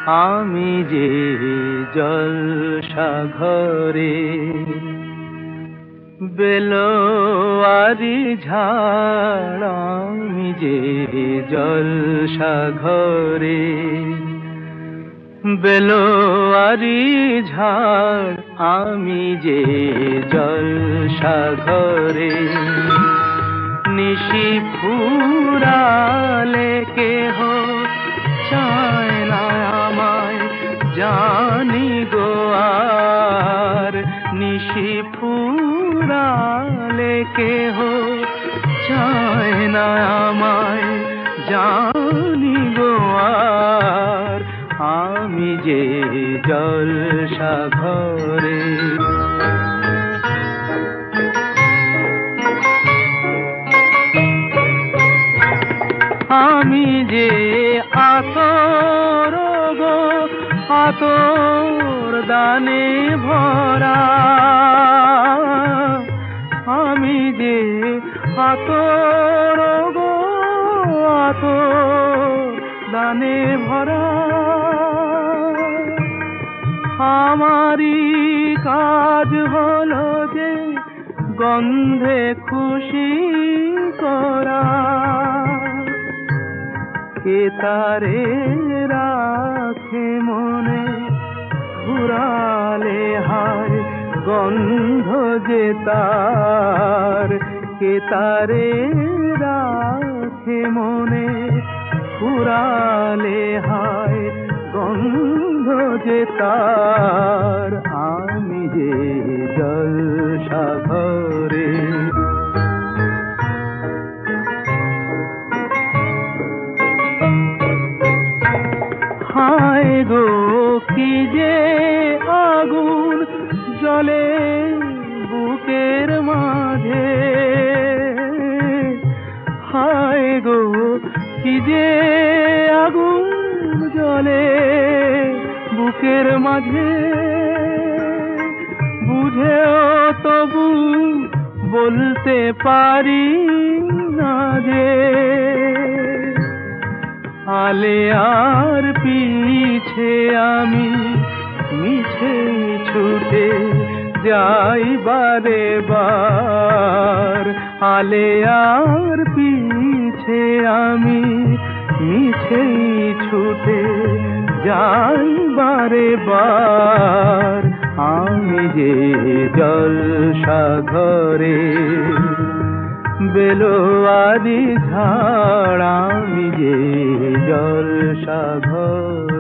আমি যে জলসাঘরে বেলোয়ারি ঝাড়, আমি যে জলসাঘরে বেলোয়ারি ঝাড়, আমি যে জলসাঘরে নিশি ফুরালে কেহ চায় না আমায়, জানি গো আর নিশি ফুরালে কেহ চায় না আমায়, জানি গো আর আমি যে জলসাঘরে। আমি যে আতর গো আতর দানে ভরা, আমি যে আতর গো আতর দানে ভরা, আমারই কাজ হলো যে গন্ধে খুশি করা। কে তারে রাখে মনে ঘুরালে হায়, গন্ধ যে তার কে তারে রাখে মনে ঘুরালে হায়, গন্ধ যে তার আমি যে জলসাঘরে। হায় গো কি যে আগুন জ্বলে বুকের মাঝে, হায় গো কি যে আগুন জ্বলে বুকের মাঝে, বুঝেও তবু বলতে পারি না যে আলে আর পিছে আমি মিছে ছুটে যাই বারে বার। আলে আর পিছে আমি মিছে ছুটে যাই বারে বার, আমি যে জলসাঘরে বেলোয়ারি ঝাড়, আমি যে জলসাঘরে।